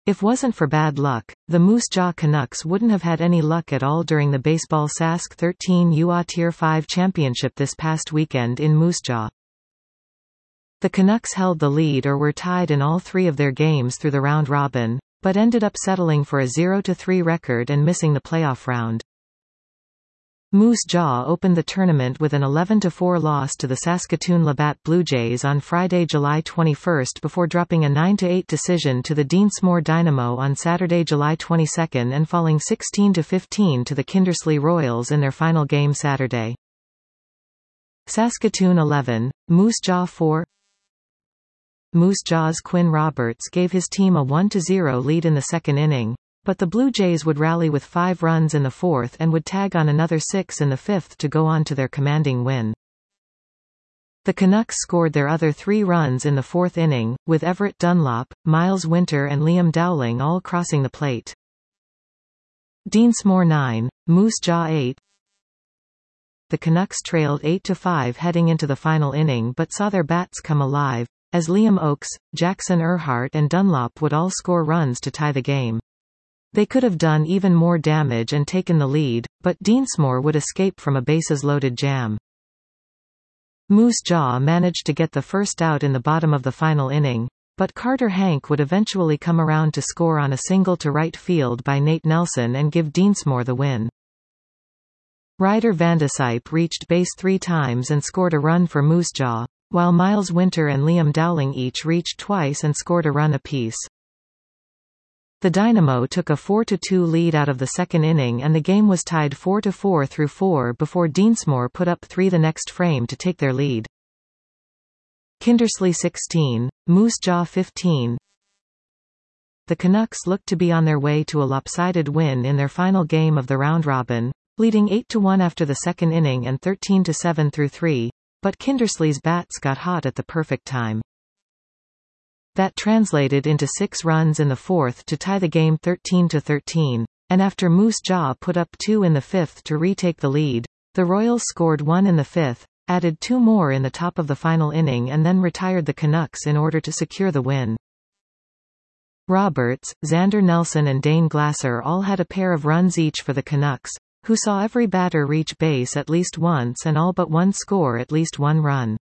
If wasn't for bad luck, the Moose Jaw Canucks wouldn't have had any luck at all during the Baseball Sask 13 UA Tier 5 Championship this past weekend in Moose Jaw. The Canucks held the lead or were tied in all three of their games through the round robin, but ended up settling for a 0-3 record and missing the playoff round. Moose Jaw opened the tournament with an 11-4 loss to the Saskatoon Labatt Blue Jays on Friday, July 21 before dropping a 9-8 decision to the Deansmore Dynamo on Saturday, July 22 and falling 16-15 to the Kindersley Royals in their final game Saturday. Saskatoon 11, Moose Jaw 4. Moose Jaw's Quinn Roberts gave his team a 1-0 lead in the second inning, but the Blue Jays would rally with 5 runs in the fourth and would tag on another 6 in the fifth to go on to their commanding win. The Canucks scored their other 3 runs in the fourth inning, with Everett Dunlop, Miles Winter and Liam Dowling all crossing the plate. Deansmore 9, Moose Jaw 8. The Canucks trailed 8-5 heading into the final inning but saw their bats come alive, as Liam Oakes, Jackson Earhart and Dunlop would all score runs to tie the game. They could have done even more damage and taken the lead, but Deansmore would escape from a bases-loaded jam. Moose Jaw managed to get the first out in the bottom of the final inning, but Carter Hank would eventually come around to score on a single to right field by Nate Nelson and give Deansmore the win. Ryder Vandesype reached base 3 times and scored a run for Moose Jaw, while Miles Winter and Liam Dowling each reached twice and scored a run apiece. The Dynamo took a 4-2 lead out of the second inning and the game was tied 4-4 through 4 before Deansmore put up 3 the next frame to take their lead. Kindersley 16, Moose Jaw 15. The Canucks looked to be on their way to a lopsided win in their final game of the round robin, leading 8-1 after the second inning and 13-7 through 3. But Kindersley's bats got hot at the perfect time. That translated into 6 runs in the fourth to tie the game 13-13, and after Moose Jaw put up 2 in the fifth to retake the lead, the Royals scored 1 in the fifth, added 2 more in the top of the final inning and then retired the Canucks in order to secure the win. Roberts, Xander Nelson and Dane Glasser all had a pair of runs each for the Canucks, who saw every batter reach base at least once and all but one score at least 1 run.